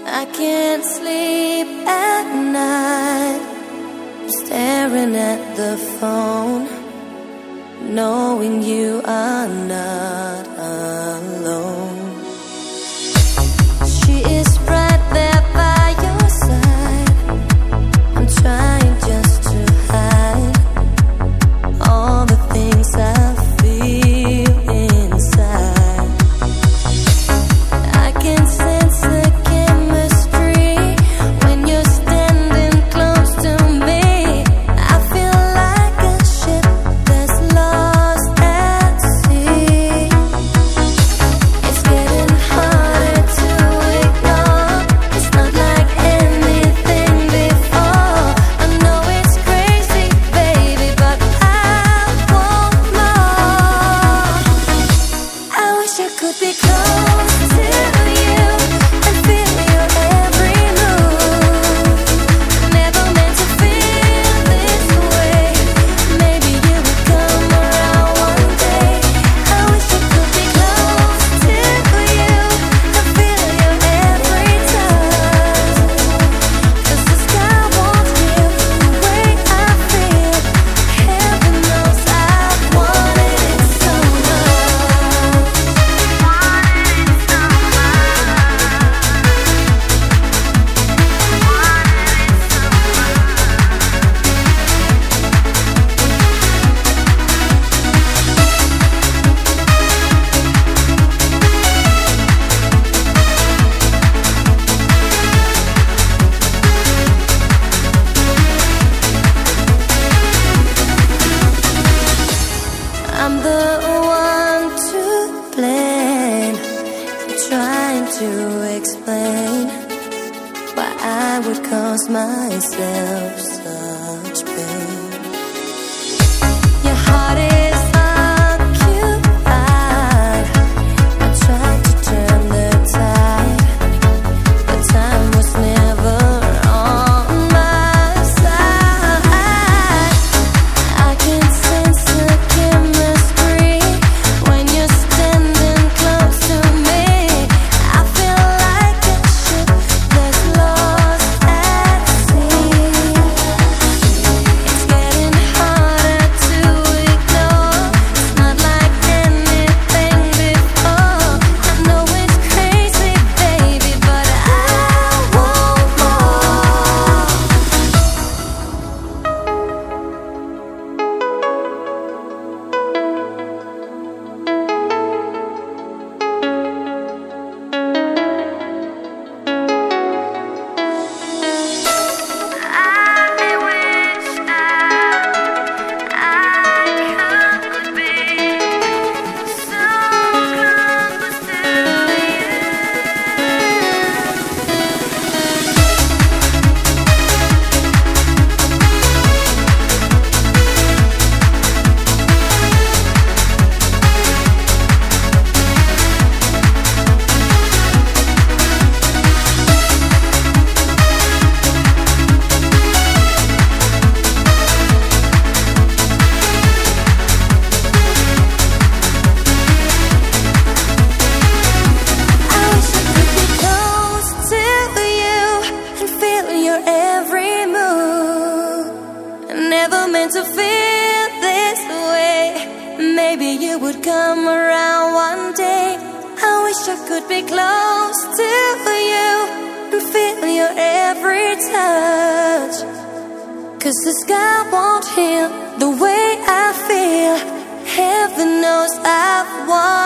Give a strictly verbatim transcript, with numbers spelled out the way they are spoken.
I can't sleep at night, staring at the phone, knowing you are not alone. She is right there by your side. I'm trying just to hide all the things I feel inside. I can sense the chemistry when you're standing close to me. I feel like a ship that's lost at sea. It's getting harder to ignore. It's not like anything before. I know it's crazy, baby, but I want more. I wish I could be close to you and feel your every move. Never meant to feel this way. Maybe you would come around one day. I wish I could be close to you and feel your every touch. 'Cause the sky won't heal the way I feel. Heaven knows I've wanted it so much. I'm the one to blame. I'm trying to explain why I would cause myself such pain. Your heart is occupied. I tried to turn the tide, but time was never on my side. I can sense the chemistry when you're standing close to me. I feel like a ship that's lost at sea. It's getting harder to ignore. It's not like anything before. I know it's crazy, baby, but I want more. I wish that I could be so close to you. I wish I could be close to you and feel your every move. I never meant to feel this way. Maybe you would come around one day. I wish I could be close to you and feel your every touch. 'Cause the sky won't heal the way I feel. Heaven knows I've wanted